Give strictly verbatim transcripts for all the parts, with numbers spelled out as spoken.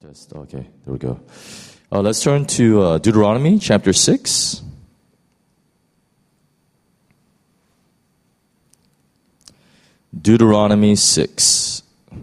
Test. Okay, there we go. Uh, let's turn to uh, Deuteronomy chapter six. Deuteronomy six.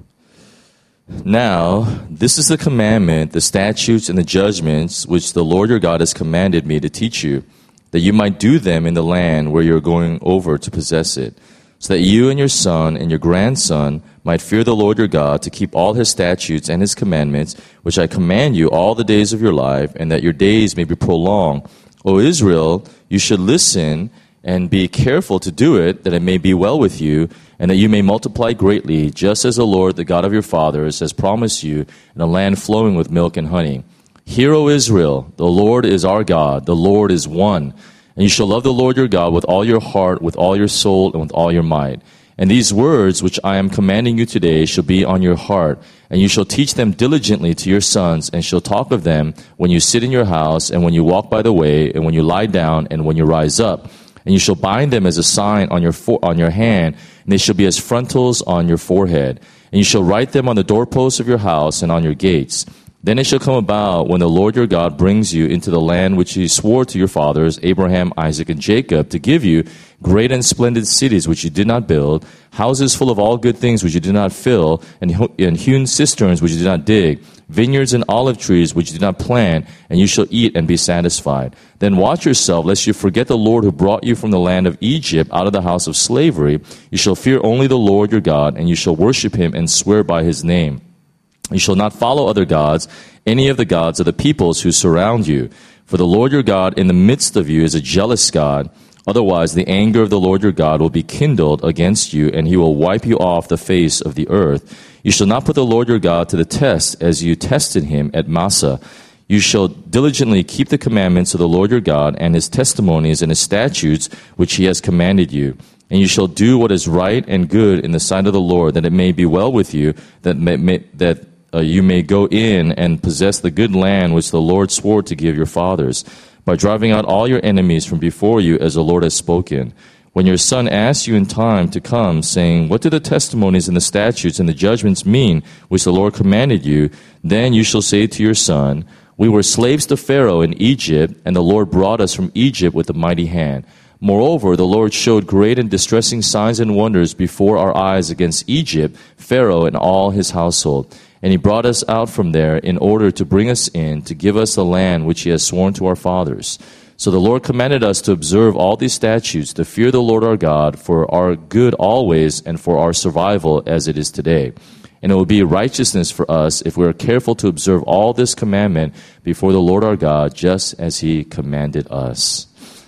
Now, this is the commandment, the statutes, and the judgments which the Lord your God has commanded me to teach you, that you might do them in the land where you are going over to possess it, so that you and your son and your grandson might fear the Lord your God, to keep all his statutes and his commandments, which I command you all the days of your life, and that your days may be prolonged. O Israel, you should listen and be careful to do it, that it may be well with you, and that you may multiply greatly, just as the Lord, the God of your fathers, has promised you, in a land flowing with milk and honey. Hear, O Israel, the Lord is our God, the Lord is one. And you shall love the Lord your God with all your heart, with all your soul, and with all your might. And these words which I am commanding you today shall be on your heart, and you shall teach them diligently to your sons, and shall talk of them when you sit in your house, and when you walk by the way, and when you lie down, and when you rise up. And you shall bind them as a sign on your for- on your hand, and they shall be as frontals on your forehead. And you shall write them on the doorposts of your house and on your gates. Then it shall come about, when the Lord your God brings you into the land which he swore to your fathers, Abraham, Isaac, and Jacob, to give you great and splendid cities which you did not build, houses full of all good things which you did not fill, and, and hewn cisterns which you did not dig, vineyards and olive trees which you did not plant, and you shall eat and be satisfied. Then watch yourself, lest you forget the Lord who brought you from the land of Egypt out of the house of slavery. You shall fear only the Lord your God, and you shall worship him and swear by his name. You shall not follow other gods, any of the gods of the peoples who surround you. For the Lord your God in the midst of you is a jealous God. Otherwise, the anger of the Lord your God will be kindled against you, and he will wipe you off the face of the earth. You shall not put the Lord your God to the test, as you tested him at Massah. You shall diligently keep the commandments of the Lord your God, and his testimonies and his statutes, which he has commanded you. And you shall do what is right and good in the sight of the Lord, that it may be well with you, that may, may, that uh, you may go in and possess the good land which the Lord swore to give your fathers, by driving out all your enemies from before you, as the Lord has spoken. When your son asks you in time to come, saying, what do the testimonies and the statutes and the judgments mean, which the Lord commanded you? Then you shall say to your son, we were slaves to Pharaoh in Egypt, and the Lord brought us from Egypt with a mighty hand. Moreover, the Lord showed great and distressing signs and wonders before our eyes against Egypt, Pharaoh, and all his household. And he brought us out from there in order to bring us in, to give us the land which he has sworn to our fathers. So the Lord commanded us to observe all these statutes, to fear the Lord our God, for our good always, and for our survival as it is today. And it will be righteousness for us if we are careful to observe all this commandment before the Lord our God, just as he commanded us.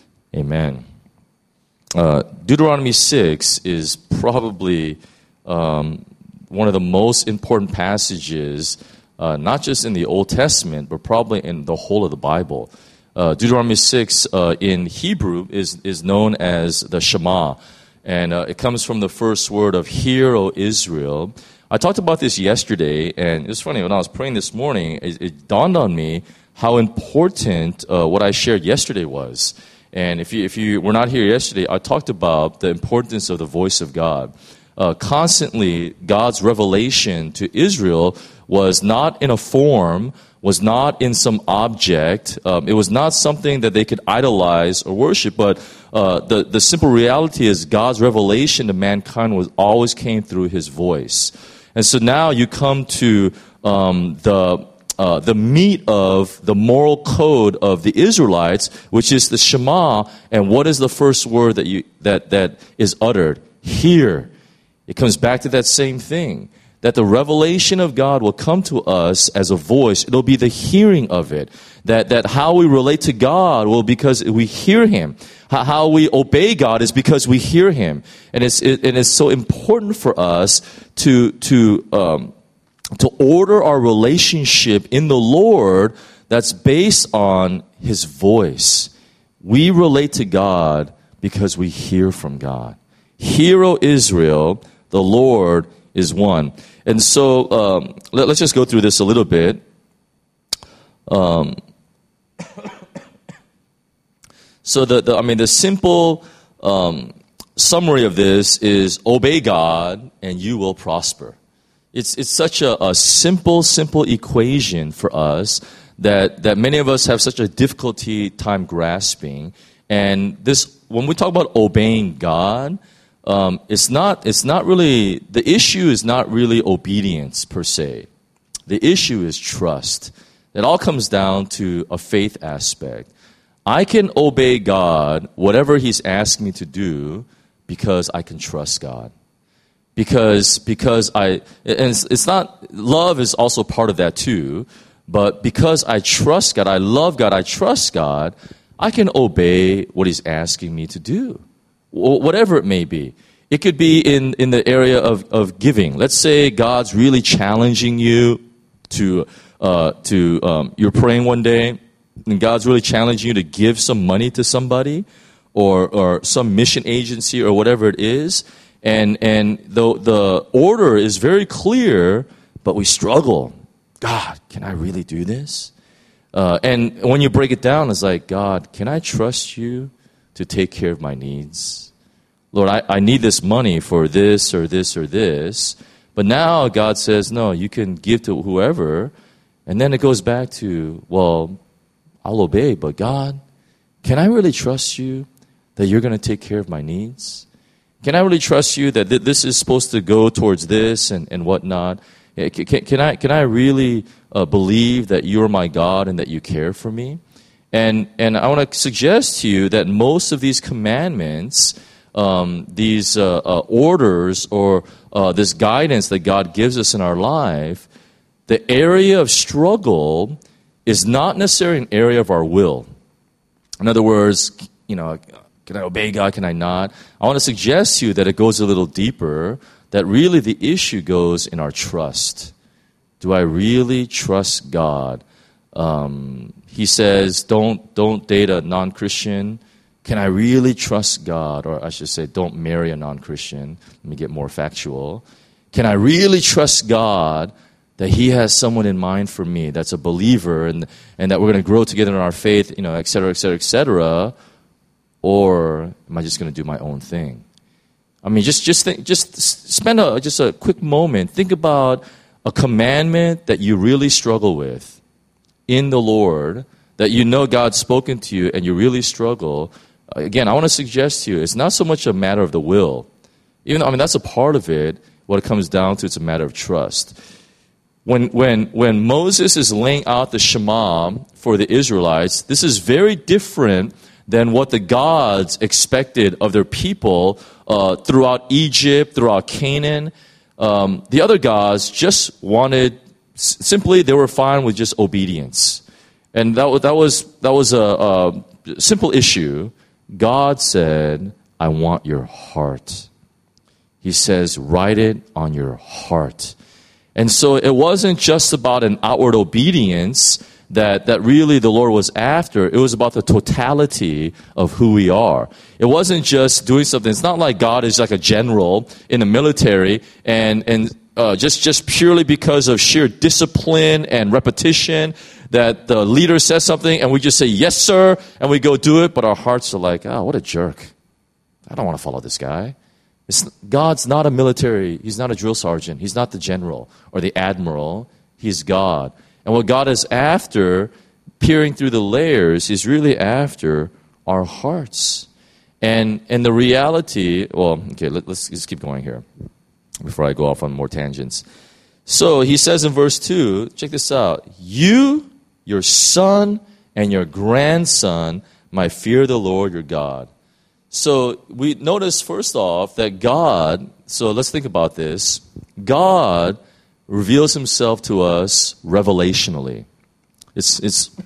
Amen. Uh, Deuteronomy six is probably um, one of the most important passages, uh, not just in the Old Testament, but probably in the whole of the Bible. Uh, Deuteronomy six uh, in Hebrew is, is known as the Shema, and uh, it comes from the first word of Hear, O Israel. I talked about this yesterday, and it's funny, when I was praying this morning, it, it dawned on me how important uh, what I shared yesterday was. And if you if you were not here yesterday, I talked about the importance of the voice of God. Uh, constantly, God's revelation to Israel was not in a form, was not in some object. Um, it was not something that they could idolize or worship, but uh, the, the simple reality is God's revelation to mankind was always came through his voice. And so now you come to um, the... Uh, the meat of the moral code of the Israelites, which is the Shema. And what is the first word that you that that is uttered? Hear. It comes back to that same thing, that the revelation of God will come to us as a voice. It'll be the hearing of it. That that how we relate to God will because we hear him. How we obey God is because we hear him. And it's it, and it's so important for us to to um, to order our relationship in the Lord that's based on his voice. We relate to God because we hear from God. Hear, O Israel, the Lord is one. And so um, let, let's just go through this a little bit. Um, so the, the I mean the simple um, summary of this is obey God and you will prosper. It's it's such a, a simple, simple equation for us that, that many of us have such a difficulty time grasping. And this, when we talk about obeying God, um, it's not it's not really, the issue is not really obedience per se. The issue is trust. It all comes down to a faith aspect. I can obey God, whatever He's asked me to do, because I can trust God. Because because I, and it's, it's not, love is also part of that too, but because I trust God, I love God, I trust God, I can obey what He's asking me to do, whatever it may be. It could be in, in the area of, of giving. Let's say God's really challenging you to, uh, to um, you're praying one day, and God's really challenging you to give some money to somebody, or or some mission agency, or whatever it is. And and the the order is very clear, but we struggle. God, can I really do this? Uh, and when you break it down, it's like, God, can I trust you to take care of my needs? Lord, I, I need this money for this or this or this. But now God says, no, you can give to whoever. And then it goes back to, well, I'll obey, but God, can I really trust you that you're going to take care of my needs? Can I really trust you that th- this is supposed to go towards this and, and whatnot? Can, can, can I can I really uh, believe that you're my God and that you care for me? And and I want to suggest to you that most of these commandments, um, these uh, uh, orders, or uh, this guidance that God gives us in our life, the area of struggle is not necessarily an area of our will. In other words, you know, can I obey God? Can I not? I want to suggest to you that it goes a little deeper, that really the issue goes in our trust. Do I really trust God? Um, he says, don't, don't date a non-Christian. Can I really trust God? Or I should say, don't marry a non-Christian. Let me get more factual. Can I really trust God that He has someone in mind for me that's a believer, and, and that we're going to grow together in our faith, you know, et cetera, et cetera, et cetera? Or am I just going to do my own thing? I mean, just just think, just spend a just a quick moment. Think about a commandment that you really struggle with in the Lord, that you know God's spoken to you and you really struggle. Again, I want to suggest to you, it's not so much a matter of the will. Even though, I mean, that's a part of it. What it comes down to, it's a matter of trust. When when when Moses is laying out the Shema for the Israelites, this is very different than what the gods expected of their people uh, throughout Egypt, throughout Canaan. Um, the other gods just wanted, simply they were fine with just obedience. And that was, that was, that was a, a simple issue. God said, I want your heart. He says, write it on your heart. And so it wasn't just about an outward obedience that, that really the Lord was after. It was about the totality of who we are. It wasn't just doing something. It's not like God is like a general in the military and, and uh, just, just purely because of sheer discipline and repetition that the leader says something and we just say, yes, sir, and we go do it, but our hearts are like, oh, what a jerk. I don't want to follow this guy. It's, God's not a military. He's not a drill sergeant. He's not the general or the admiral. He's God. And what God is after, peering through the layers, is really after our hearts. And and the reality, well, okay, let, let's, let's keep going here before I go off on more tangents. So he says in verse two, check this out. You, your son, and your grandson might fear the Lord your God. So we notice first off that God, so let's think about this. God reveals himself to us revelationally. It's it's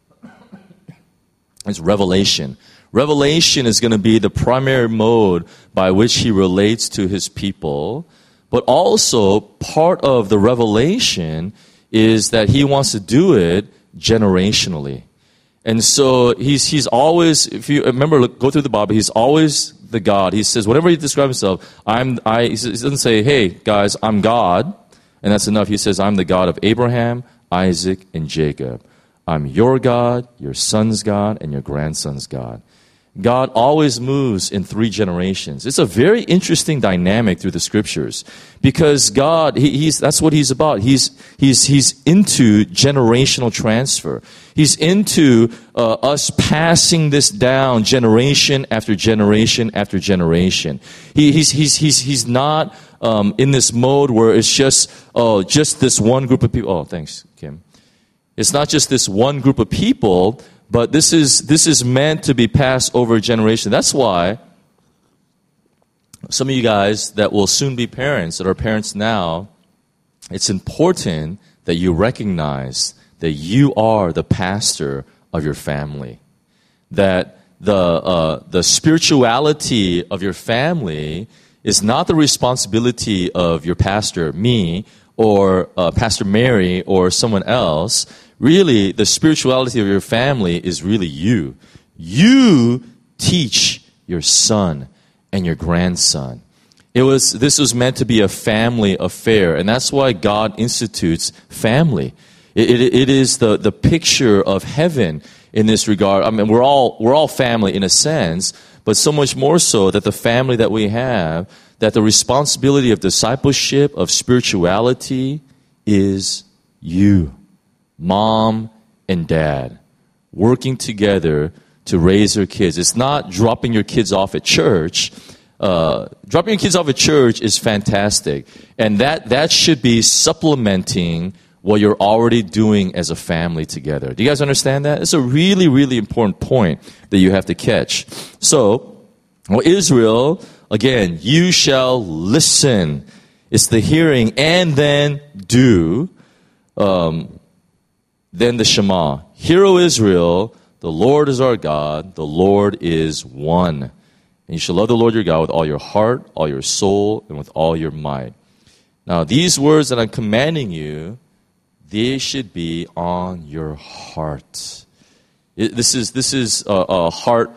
it's revelation. Revelation is going to be the primary mode by which he relates to his people, but also part of the revelation is that he wants to do it generationally. And so he's he's always, if you remember, look, go through the Bible, he's always the God. He says, whenever he describes himself, I'm I he doesn't say, hey guys, I'm God. And that's enough. He says, I'm the God of Abraham, Isaac, and Jacob. I'm your God, your son's God, and your grandson's God. God always moves in three generations. It's a very interesting dynamic through the scriptures because God, he, he's, that's what he's about. He's, he's, he's into generational transfer. He's into uh, us passing this down generation after generation after generation. He, he's, he's, he's, he's not um, in this mode where it's just, oh, just this one group of people. Oh, thanks, Kim. It's not just this one group of people, but this is this is meant to be passed over a generation. That's why some of you guys that will soon be parents, that are parents now, it's important that you recognize that you are the pastor of your family. That the uh, the spirituality of your family is not the responsibility of your pastor, me, or uh, Pastor Mary, or someone else. Really, the spirituality of your family is really you. You teach your son and your grandson. It was this was meant to be a family affair, and that's why God institutes family. It, it, it is the, the picture of heaven in this regard. I mean, we're all we're all family in a sense, but so much more so that the family that we have, that the responsibility of discipleship, of spirituality, is you. Mom and dad working together to raise their kids. It's not dropping your kids off at church. Uh, dropping your kids off at church is fantastic. And that, that should be supplementing what you're already doing as a family together. Do you guys understand that? It's a really, really important point that you have to catch. So, well, Israel, again, you shall listen. It's the hearing and then do. Um, Then the Shema. Hear, O Israel, the Lord is our God, the Lord is one. And you shall love the Lord your God with all your heart, all your soul, and with all your might. Now, these words that I'm commanding you, they should be on your heart. It, this is this is a, a heart,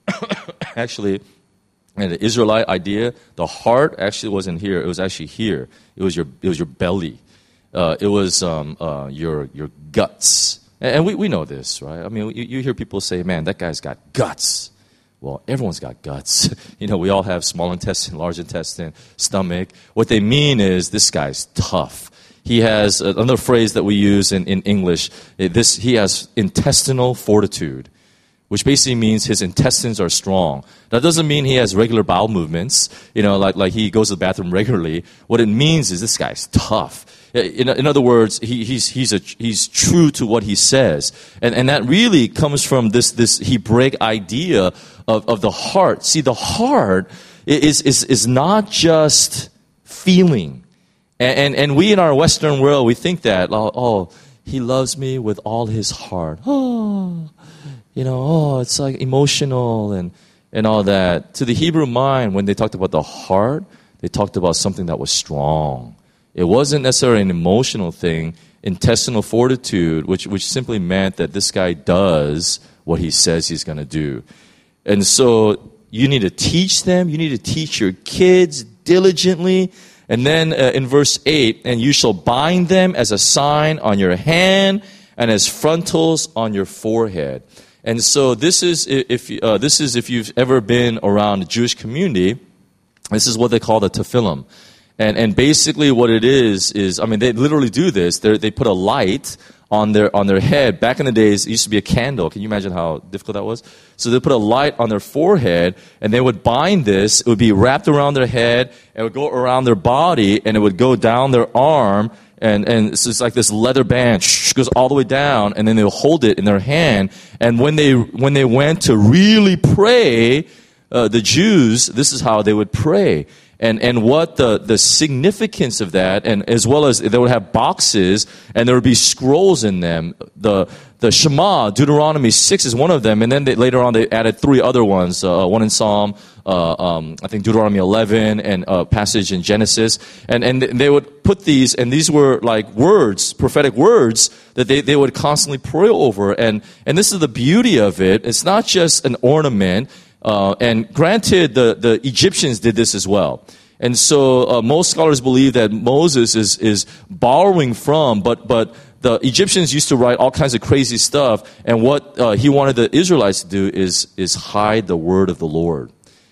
actually, an Israelite idea. The heart actually wasn't here. It was actually here. It was your it was your belly. Uh, it was um, uh, your your guts. And we, we know this, right? I mean, you, you hear people say, man, that guy's got guts. Well, everyone's got guts. You know, we all have small intestine, large intestine, stomach. What they mean is this guy's tough. He has another phrase that we use in, in English. This he has intestinal fortitude, which basically means his intestines are strong. That doesn't mean he has regular bowel movements, you know, like, like he goes to the bathroom regularly. What it means is this guy's tough. In, in other words, he, he's, he's, a, he's true to what he says. And, and that really comes from this, this Hebraic idea of, of the heart. See, the heart is, is, is not just feeling. And, and, and we in our Western world, we think that, oh, oh, he loves me with all his heart. Oh, you know, oh, it's like emotional and, and all that. To the Hebrew mind, when they talked about the heart, they talked about something that was strong. It wasn't necessarily an emotional thing. Intestinal fortitude, which, which simply meant that this guy does what he says he's going to do. And so you need to teach them. You need to teach your kids diligently. And then uh, in verse eight, and you shall bind them as a sign on your hand and as frontals on your forehead. And so this is if uh, this is if you've ever been around a Jewish community, this is what they call the tefillin. And and basically what it is is, I mean, they literally do this. They they put a light on their on their head. Back in the days, it used to be a candle. Can you imagine how difficult that was? So they put a light on their forehead, and they would bind this. It would be wrapped around their head, and it would go around their body, and it would go down their arm, and and it's just like this leather band goes all the way down, and then they'll hold it in their hand. And when they when they went to really pray, uh, the Jews, this is how they would pray. And and what the, the significance of that, and as well as they would have boxes, and there would be scrolls in them. The the Shema, Deuteronomy six is one of them, and then they, later on they added three other ones, uh, one in Psalm, uh, um, I think Deuteronomy eleven, and a passage in Genesis. And, and they would put these, and these were like words, prophetic words, that they, they would constantly pray over. And, and this is the beauty of it. It's not just an ornament. Uh, and granted, the, the Egyptians did this as well. And so uh, most scholars believe that Moses is, is borrowing from, but, but the Egyptians used to write all kinds of crazy stuff, and what uh, he wanted the Israelites to do is is hide the word of the Lord.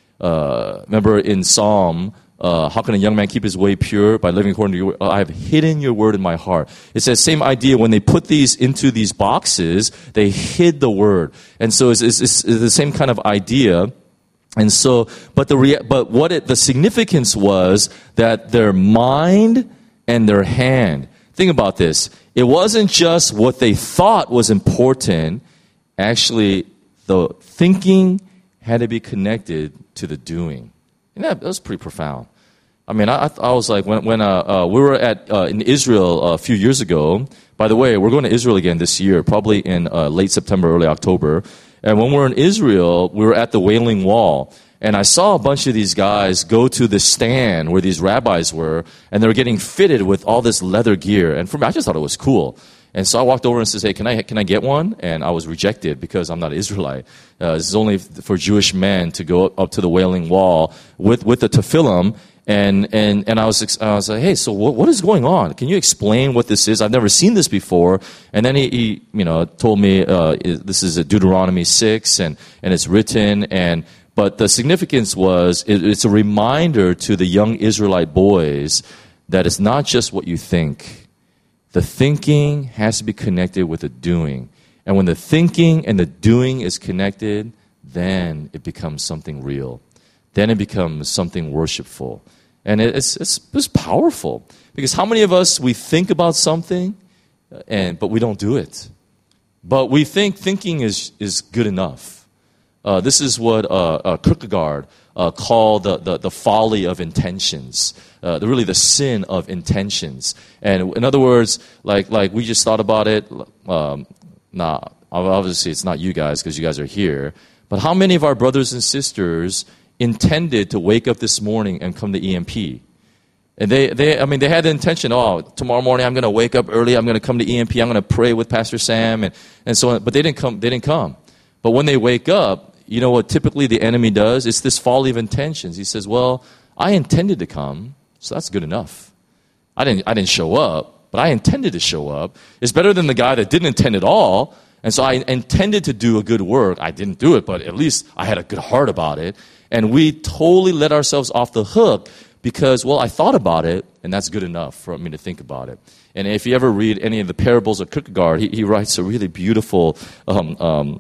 Uh, remember in Psalm, uh, how can a young man keep his way pure? By living according to your word. I have hidden your word in my heart. It's that same idea. When they put these into these boxes, they hid the word. And so it's, it's, it's the same kind of idea. And so, but the rea- but what it, the significance was that their mind and their hand. Think about this. It wasn't just what they thought was important. Actually, the thinking had to be connected to the doing. And that, that was pretty profound. I mean, I, I was like, when, when uh, uh, we were at uh, in Israel a few years ago. By the way, we're going to Israel again this year, probably in uh, late September, early October. And when we were in Israel, we were at the Wailing Wall. And I saw a bunch of these guys go to the stand where these rabbis were, and they were getting fitted with all this leather gear. And for me, I just thought it was cool. And so I walked over and said, hey, can I can I get one? And I was rejected because I'm not an Israelite. Uh, this is only for Jewish men to go up to the Wailing Wall with, with the tefillin. And, and, and I was, I was like, hey, so what, what is going on? Can you explain what this is? I've never seen this before. And then he, he you know, told me, uh, this is a Deuteronomy six and, and it's written. And, but the significance was, it, it's a reminder to the young Israelite boys that it's not just what you think. The thinking has to be connected with the doing. And when the thinking and the doing is connected, then it becomes something real. Then it becomes something worshipful. And it's, it's, it's powerful. Because how many of us, we think about something, and but we don't do it? But we think thinking is, is good enough. Uh, this is what uh, uh, Kierkegaard uh, called the, the, the folly of intentions. Uh, the, really the sin of intentions. And in other words, like, like we just thought about it. Um, nah, obviously it's not you guys because you guys are here. But how many of our brothers and sisters intended to wake up this morning and come to E M P? And they, they, I mean, they had the intention, oh, tomorrow morning I'm going to wake up early, I'm going to come to E M P, I'm going to pray with Pastor Sam, and, and so on. But they didn't come, they didn't come. But when they wake up, you know what typically the enemy does? It's this folly of intentions. He says, well, I intended to come, so that's good enough. I didn't, I didn't show up, but I intended to show up. It's better than the guy that didn't intend at all. And so I intended to do a good work. I didn't do it, but at least I had a good heart about it. And we totally let ourselves off the hook because, well, I thought about it, and that's good enough for me to think about it. And if you ever read any of the parables of Kierkegaard, he, he writes a really beautiful um, um,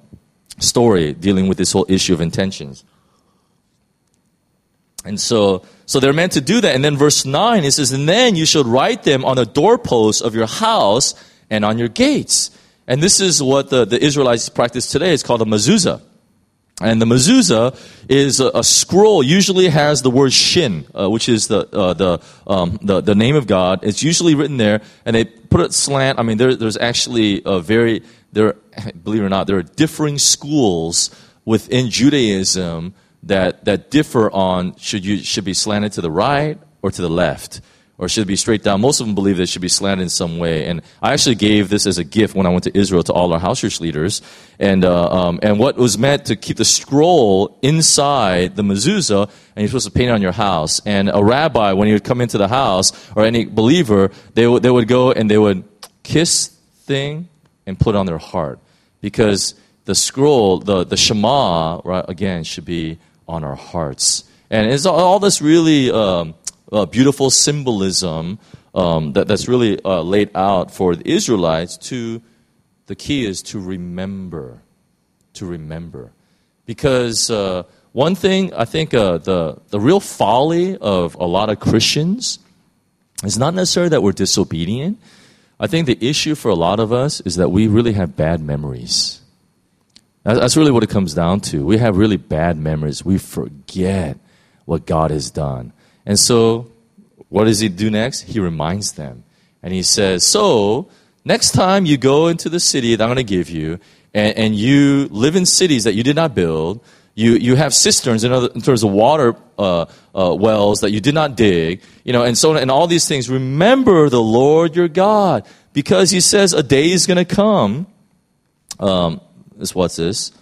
story dealing with this whole issue of intentions. And so, so they're meant to do that. And then verse nine, it says, and then you should write them on the doorposts of your house and on your gates. And this is what the, the Israelites practice today. It's called a mezuzah. And the mezuzah is a, a scroll. Usually has the word shin, uh, which is the uh, the, um, the the name of God. It's usually written there, and they put it slant. I mean, there, there's actually a very there. Believe it or not, there are differing schools within Judaism that that differ on should you should be slanted to the right or to the left. Or should it be straight down? Most of them believe that it should be slanted in some way. And I actually gave this as a gift when I went to Israel to all our house church leaders. And uh, um, and what was meant to keep the scroll inside the mezuzah, and you're supposed to paint it on your house. And a rabbi, when he would come into the house, or any believer, they would, they would go and they would kiss thing and put it on their heart. Because the scroll, the, the Shema, right, again, should be on our hearts. And it's all, all this really... Um, Uh, beautiful symbolism um, that, that's really uh, laid out for the Israelites to, the key is to remember, to remember. Because uh, one thing, I think uh, the, the real folly of a lot of Christians is not necessarily that we're disobedient. I think the issue for a lot of us is that we really have bad memories. That's really what it comes down to. We have really bad memories. We forget what God has done. And so, what does he do next? He reminds them. And he says, so, next time you go into the city that I'm going to give you, and, and you live in cities that you did not build, you, you have cisterns in, other, in terms of water uh, uh, wells that you did not dig, you know, and so and all these things, remember the Lord your God, because he says a day is going to come. Um, this, what's this?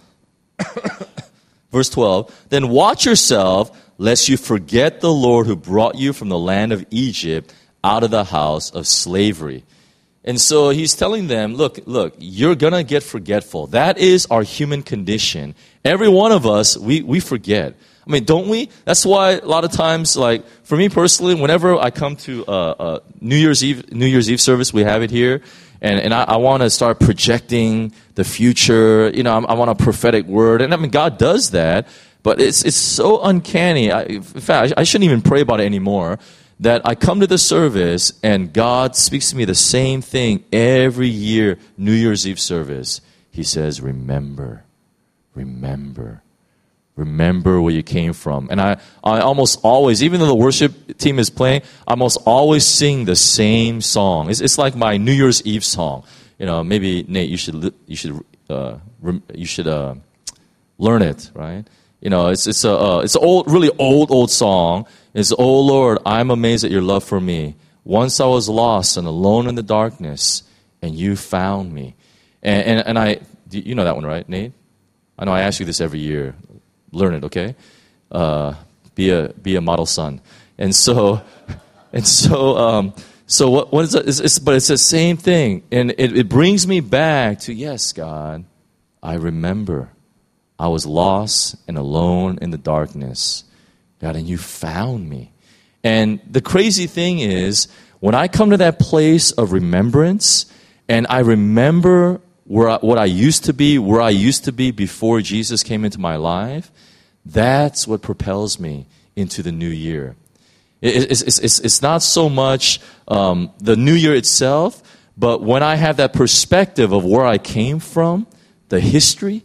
Verse twelve, then watch yourself, lest you forget the Lord who brought you from the land of Egypt out of the house of slavery. And so he's telling them, look, look, you're going to get forgetful. That is our human condition. Every one of us, we, we forget. I mean, don't we? That's why a lot of times, like, for me personally, whenever I come to uh, uh, New Year's Eve New Year's Eve service, we have it here, and, and I, I want to start projecting the future. You know, I, I want a prophetic word. And I mean, God does that, but it's it's so uncanny. I, in fact, I, I shouldn't even pray about it anymore. That I come to the service and God speaks to me the same thing every year, New Year's Eve service. He says, remember, remember, remember where you came from. And I, I almost always, even though the worship team is playing, I almost always sing the same song. It's, it's like my New Year's Eve song. You know, maybe Nate, you should you should uh, you should uh, learn it, right? You know, it's it's a uh, it's an old, really old old song. It's, oh Lord, I'm amazed at your love for me. Once I was lost and alone in the darkness, and you found me. And, and, and I, you know that one, right, Nate? I know I ask you this every year. Learn it, okay? Uh, be a be a model son. And so, and so, um, so what? What is it? It's, it's, but it's the same thing, and it, it brings me back to yes, God, I remember, I was lost and alone in the darkness. God, and you found me. And the crazy thing is, when I come to that place of remembrance, and I remember where I, what I used to be, where I used to be before Jesus came into my life, that's what propels me into the new year. It, it's, it's, it's not so much um, the new year itself, but when I have that perspective of where I came from, the history,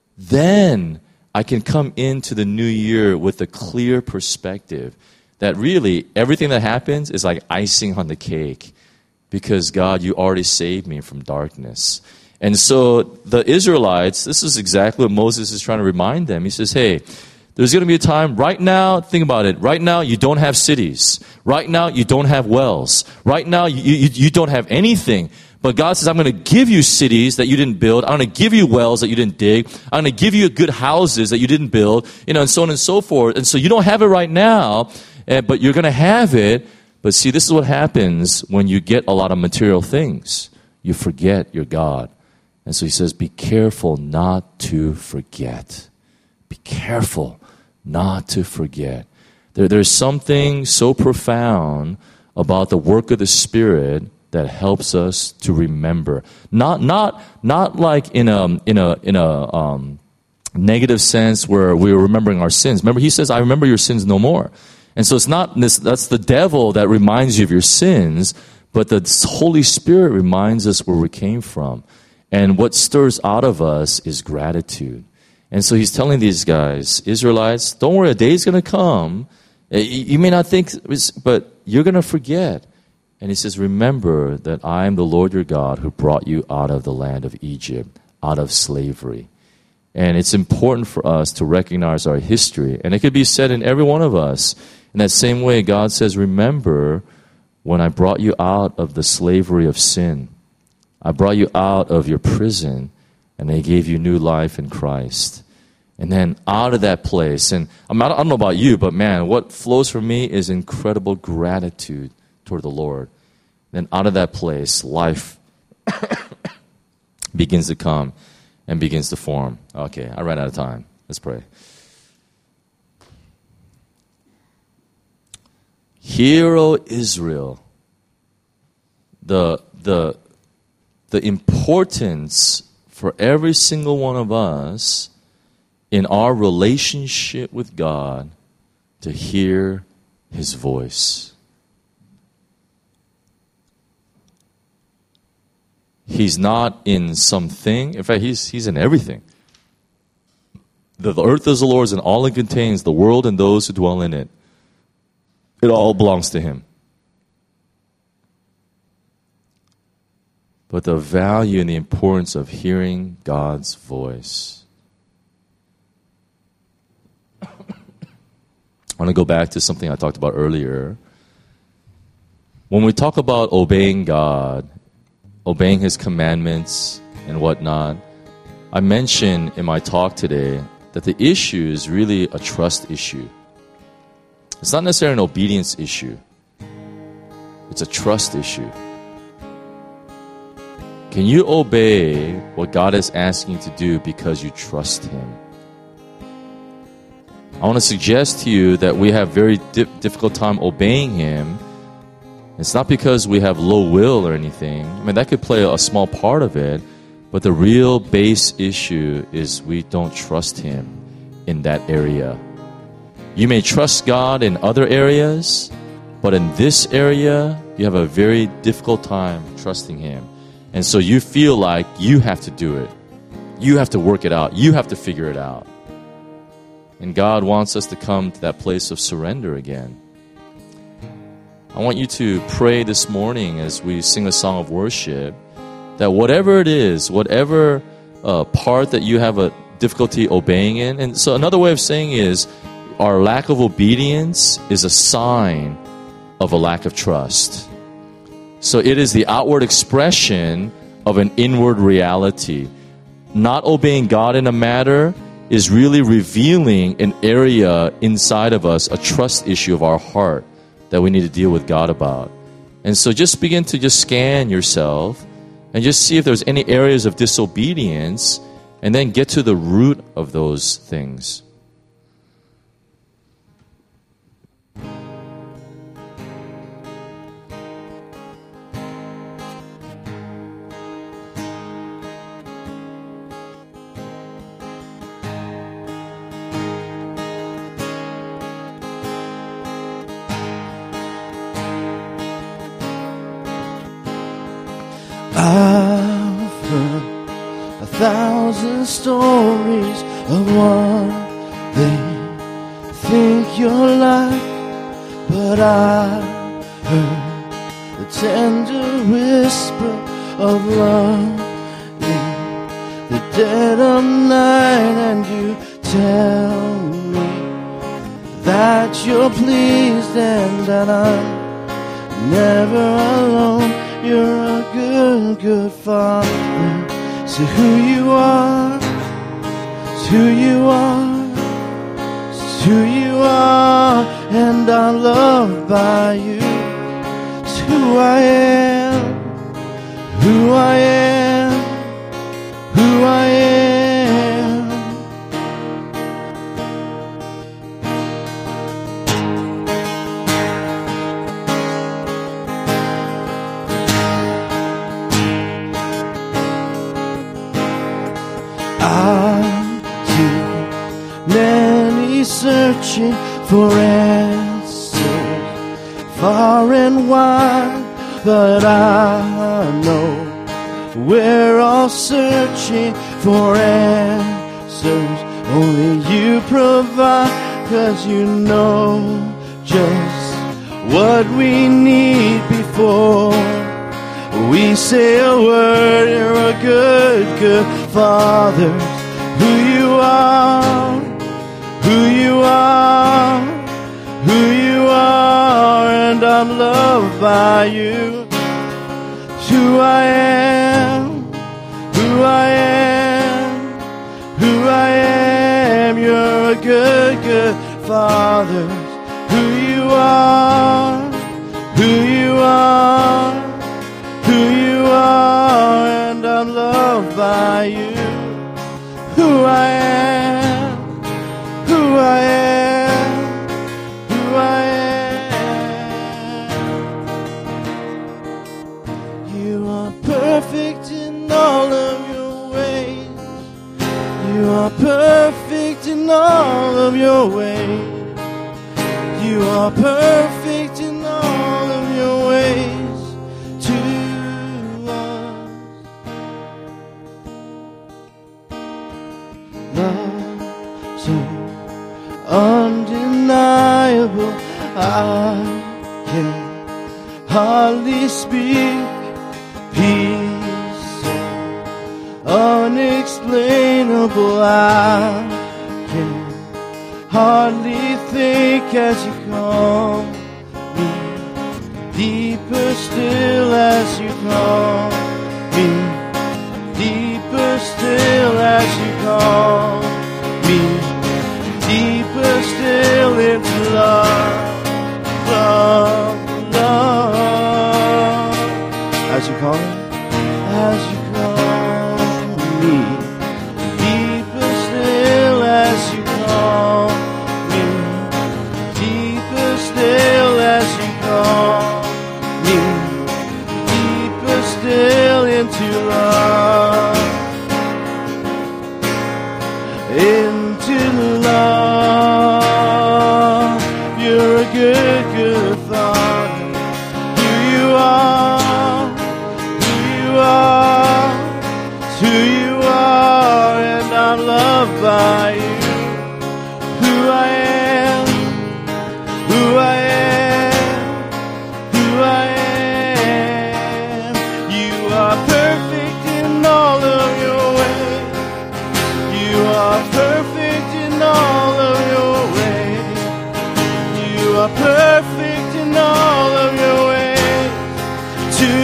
then I can come into the new year with a clear perspective that really everything that happens is like icing on the cake because, God, you already saved me from darkness. And so the Israelites, this is exactly what Moses is trying to remind them. He says, hey, there's going to be a time right now, think about it, right now you don't have cities. Right now you don't have wells. Right now you, you, you don't have anything. But God says, I'm going to give you cities that you didn't build. I'm going to give you wells that you didn't dig. I'm going to give you good houses that you didn't build, you know, and so on and so forth. And so you don't have it right now, but you're going to have it. But see, this is what happens when you get a lot of material things. You forget your God. And so he says, be careful not to forget. Be careful not to forget. There, there's something so profound about the work of the Spirit that helps us to remember, not not not like in a in a in a um, negative sense where we're remembering our sins. Remember, he says, "I remember your sins no more," and so it's not this. That's the devil that reminds you of your sins, but the Holy Spirit reminds us where we came from, and what stirs out of us is gratitude. And so he's telling these guys, Israelites, don't worry, a day's going to come. You may not think, but you're going to forget. And he says, remember that I am the Lord your God who brought you out of the land of Egypt, out of slavery. And it's important for us to recognize our history. And it could be said in every one of us. In that same way, God says, remember when I brought you out of the slavery of sin. I brought you out of your prison, and I gave you new life in Christ. And then out of that place, and I don't know about you, but man, what flows from me is incredible gratitude toward the Lord. Then out of that place, life begins to come and begins to form. Okay, I ran out of time. Let's pray. Hear, O Israel, the the the importance for every single one of us in our relationship with God to hear His voice. He's not in something. In fact, he's, he's in everything. The, the earth is the Lord's and all it contains, the world and those who dwell in it. It all belongs to Him. But the value and the importance of hearing God's voice. I want to go back to something I talked about earlier. When we talk about obeying God, obeying His commandments and whatnot, I mentioned in my talk today that the issue is really a trust issue. It's not necessarily an obedience issue. It's a trust issue. Can you obey what God is asking you to do because you trust Him? I want to suggest to you that we have very di- difficult time obeying Him. It's not because we have low will or anything. I mean, that could play a small part of it, but the real base issue is we don't trust Him in that area. You may trust God in other areas, but in this area, you have a very difficult time trusting Him. And so you feel like you have to do it. You have to work it out. You have to figure it out. And God wants us to come to that place of surrender again. I want you to pray this morning as we sing a song of worship that whatever it is, whatever uh, part that you have a difficulty obeying in, and so another way of saying is our lack of obedience is a sign of a lack of trust. So it is the outward expression of an inward reality. Not obeying God in a matter is really revealing an area inside of us, a trust issue of our heart that we need to deal with God about. And so just begin to just scan yourself and just see if there's any areas of disobedience, and then get to the root of those things. I've heard a thousand stories of what they think you're like, but I heard the tender whisper of love in the dead of night, and you tell me that you're pleased and that I'm never alone. You're a good, good Father. So who you are, it's who you are, it's who you are, and I'm loved by you. It's who I am, who I am, who I am. Searching for answers far and wide, but I know we're all searching for answers only you provide, 'cause you know just what we need before we say a word. You're a good, good Father. Who you are, who you are, who you are, and I'm loved by you. It's who I am, who I am, who I am. You're a good, good Father. Who you are, who you are, who you are, and I'm loved by you. Who I am, who I am, who I am. You are perfect in all of your ways. You are perfect in all of your ways. You are perfect in all of your ways to us. Love so undeniable, I can hardly speak. Peace so unexplainable, I can hardly think as you call me. Deeper still as you call me. Deeper still as you call me. Deeper still into love, love, love. As you call me, as you call who you are, and I'm loved by you. Who I am, who I am, who I am. You are perfect in all of your ways. You are perfect in all of your ways. You are perfect in all of your ways. To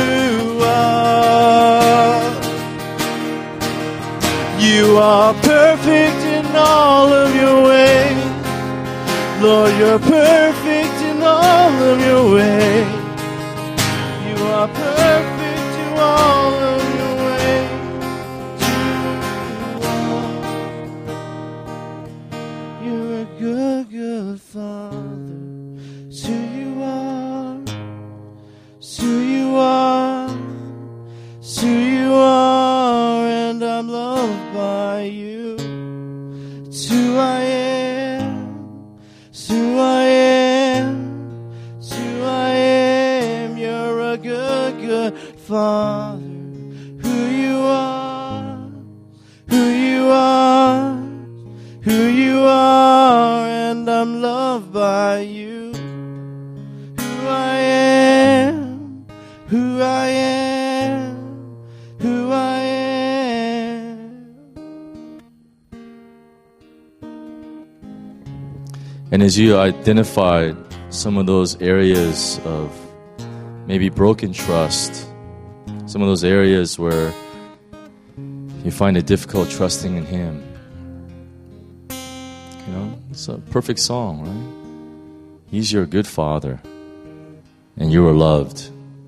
us, you are perfect in all of your ways. Lord, you're perfect in all of your ways. You are perfect in all of your ways. You are. You're a good, good Father. It's who you are. It's who you are. It's who you are, and I'm loved by you. It's who I am. It's who I am. It's who I am. You're a good, good Father. Who you are. Who you are. Who you are, and I'm loved by you. Who I am. Who I am. Who I am. And as you identified some of those areas of maybe broken trust, some of those areas where you find it difficult trusting in Him, you know, it's a perfect song, right? He's your good Father, and you are loved.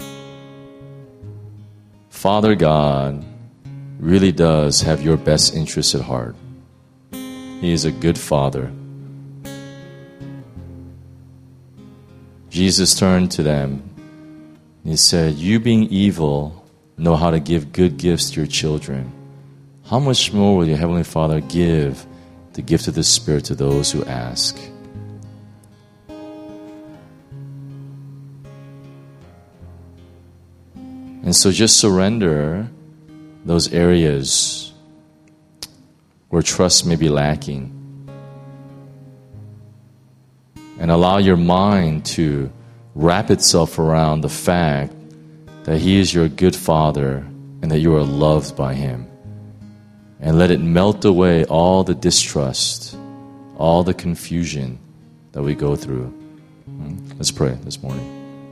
Father God really does have your best interests at heart. He is a good Father. Jesus turned to them and He said, you being evil know how to give good gifts to your children. How much more will your Heavenly Father give the gift of the Spirit to those who ask? And so just surrender those areas where trust may be lacking. And allow your mind to wrap itself around the fact that He is your good Father and that you are loved by Him. And let it melt away all the distrust, all the confusion that we go through. Let's pray this morning.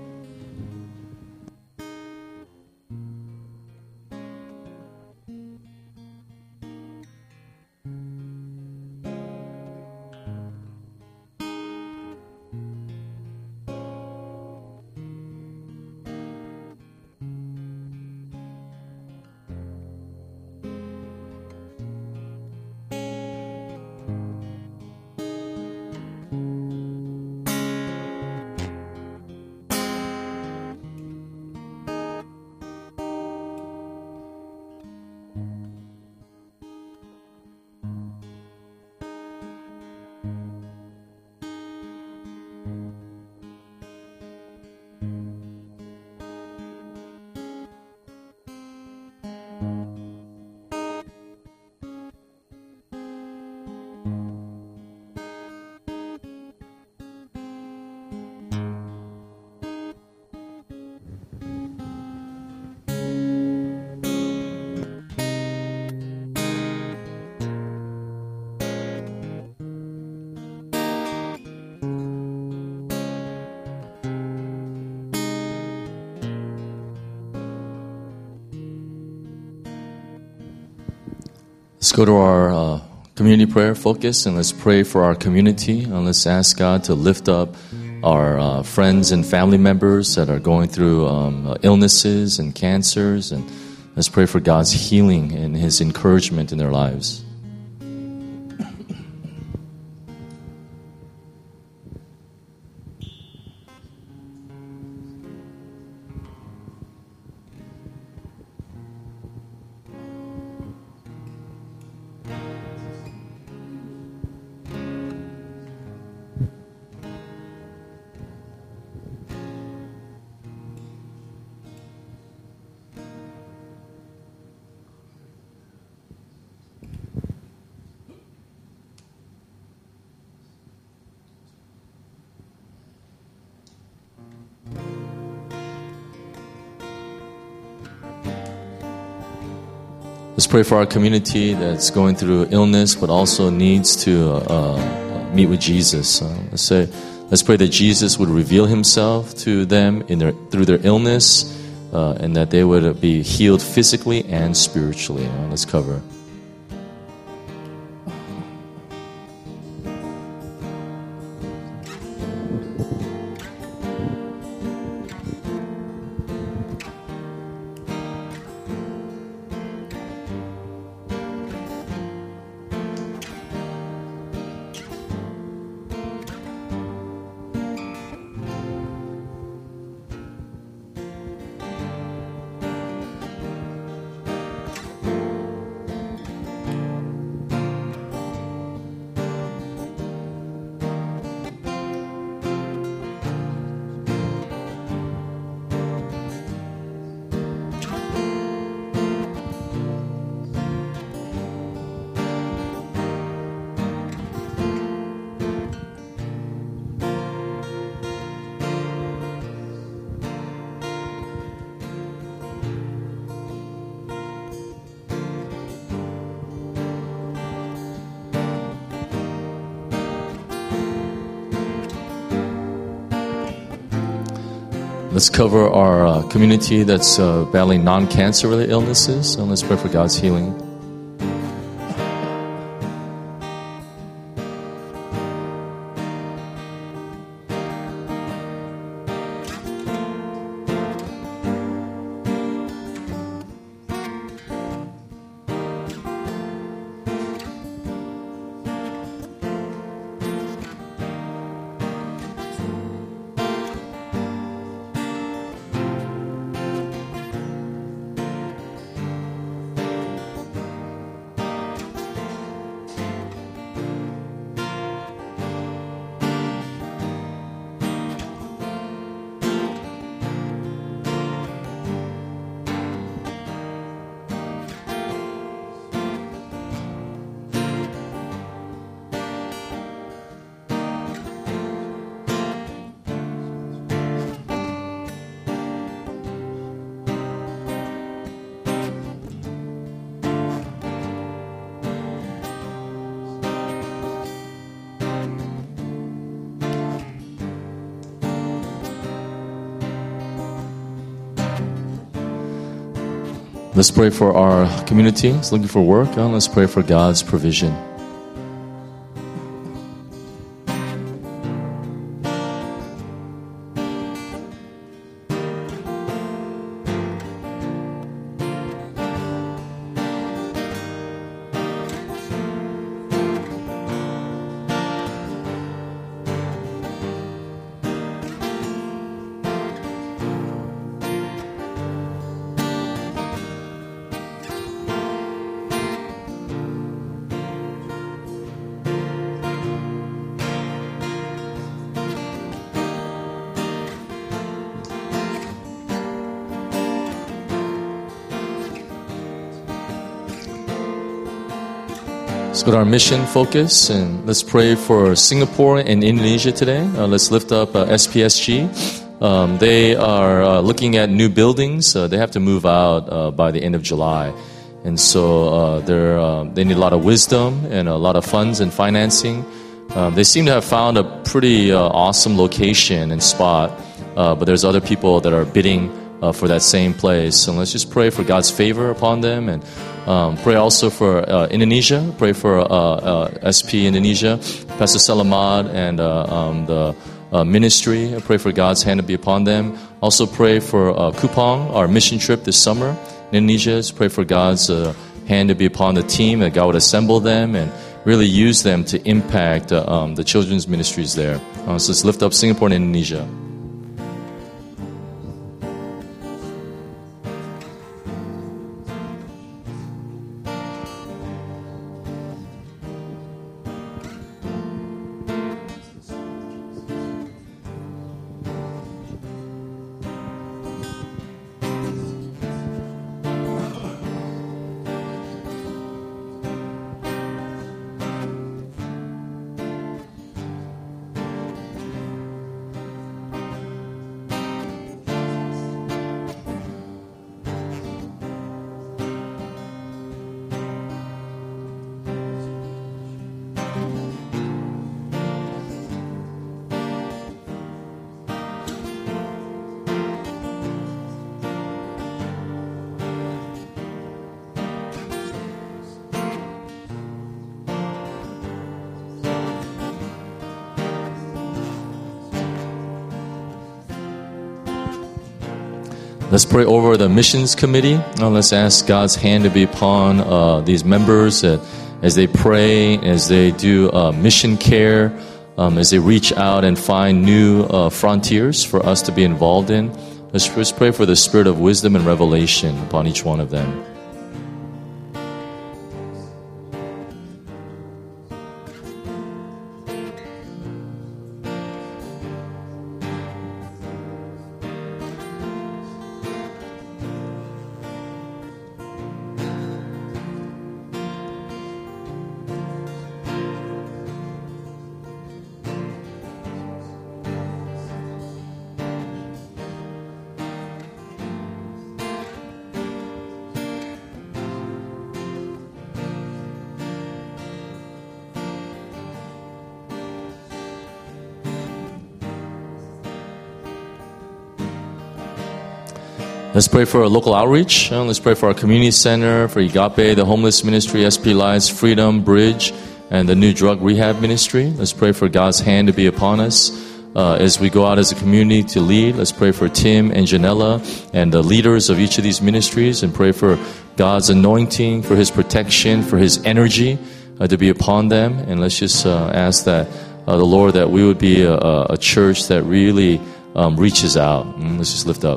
Let's go to our uh, community prayer focus, and let's pray for our community, and let's ask God to lift up our uh, friends and family members that are going through um, uh, illnesses and cancers, and let's pray for God's healing and His encouragement in their lives. Let's pray for our community that's going through illness but also needs to uh, meet with Jesus. Uh, let's say, let's pray that Jesus would reveal himself to them in their, through their illness uh, and that they would be healed physically and spiritually. Uh, let's cover. Let's cover our uh, community that's uh, battling non-cancer related illnesses, and let's pray for God's healing. Let's pray for our community. It's looking for work. Uh, let's pray for God's provision. Let's go to our mission focus and let's pray for Singapore and Indonesia today. Uh, let's lift up uh, S P S G. Um, they are uh, looking at new buildings. Uh, they have to move out uh, by the end of July. And so uh, they're, uh, they need a lot of wisdom and a lot of funds and financing. Um, they seem to have found a pretty uh, awesome location and spot, uh, but there's other people that are bidding uh, for that same place. So let's just pray for God's favor upon them and Um, pray also for uh, Indonesia. Pray for uh, uh, S P Indonesia, Pastor Salamad, and uh, um, the uh, ministry. I pray for God's hand to be upon them. Also pray for uh, Kupang, our mission trip this summer in Indonesia. Just pray for God's uh, hand to be upon the team, that God would assemble them and really use them to impact uh, um, the children's ministries there. Uh, so let's lift up Singapore and Indonesia. Let's pray over the missions committee. Uh, let's ask God's hand to be upon uh, these members uh, as they pray, as they do uh, mission care, um, as they reach out and find new uh, frontiers for us to be involved in. Let's first pray for the spirit of wisdom and revelation upon each one of them. Let's pray for our local outreach. Uh, let's pray for our community center, for Agape, the homeless ministry, S P Lives, Freedom, Bridge, and the new drug rehab ministry. Let's pray for God's hand to be upon us uh, as we go out as a community to lead. Let's pray for Tim and Janella and the leaders of each of these ministries, and pray for God's anointing, for His protection, for His energy uh, to be upon them. And let's just uh, ask that uh, the Lord, that we would be a, a church that really um, reaches out. And let's just lift up.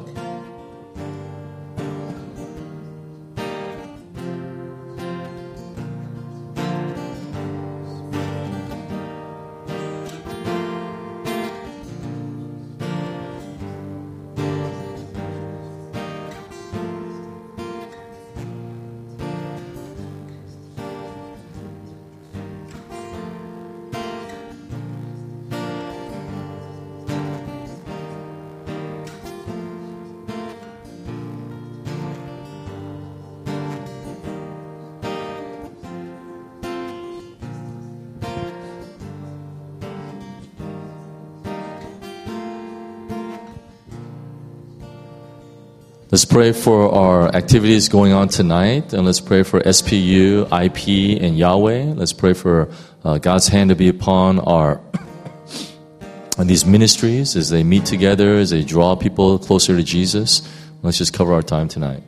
Let's pray for our activities going on tonight, and let's pray for S P U, I P, and Yahweh. Let's pray for uh, God's hand to be upon our on these ministries as they meet together, as they draw people closer to Jesus. Let's just cover our time tonight.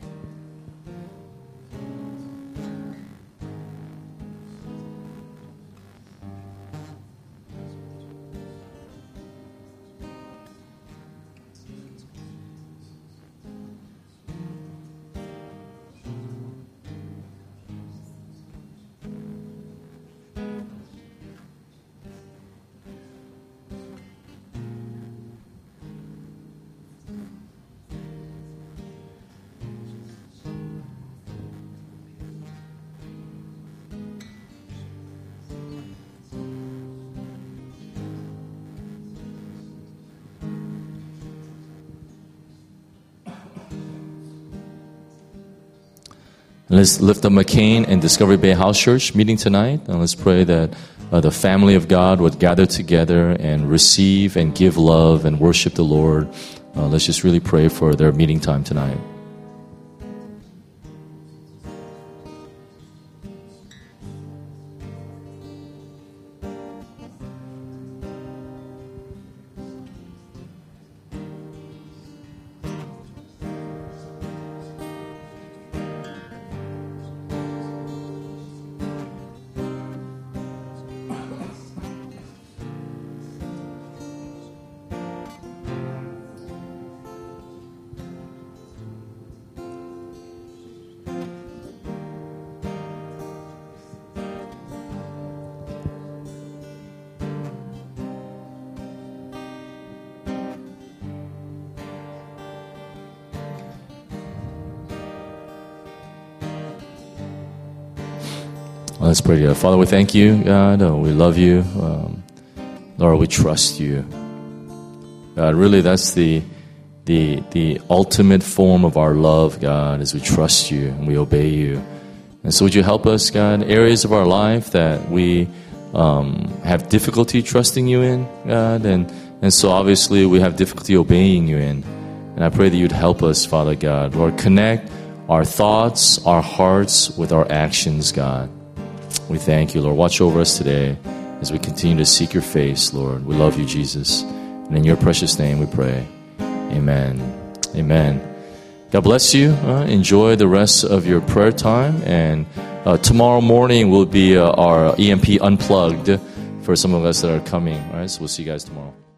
Let's lift up McCain and Discovery Bay House Church meeting tonight. And let's pray that uh, the family of God would gather together and receive and give love and worship the Lord. Uh, let's just really pray for their meeting time tonight. Let's pray together. Father, we thank you, God. Oh, we love you. Um, Lord, we trust you. God, really, that's the, the, the ultimate form of our love, God, is we trust you and we obey you. And so would you help us, God, areas of our life that we um, have difficulty trusting you in, God, and, and so obviously we have difficulty obeying you in. And I pray that you'd help us, Father God. Lord, connect our thoughts, our hearts with our actions, God. We thank you, Lord. Watch over us today as we continue to seek your face, Lord. We love you, Jesus. And in your precious name we pray. Amen. Amen. God bless you. Uh, enjoy the rest of your prayer time. And uh, tomorrow morning will be uh, our E M P Unplugged for some of us that are coming. All right, so we'll see you guys tomorrow.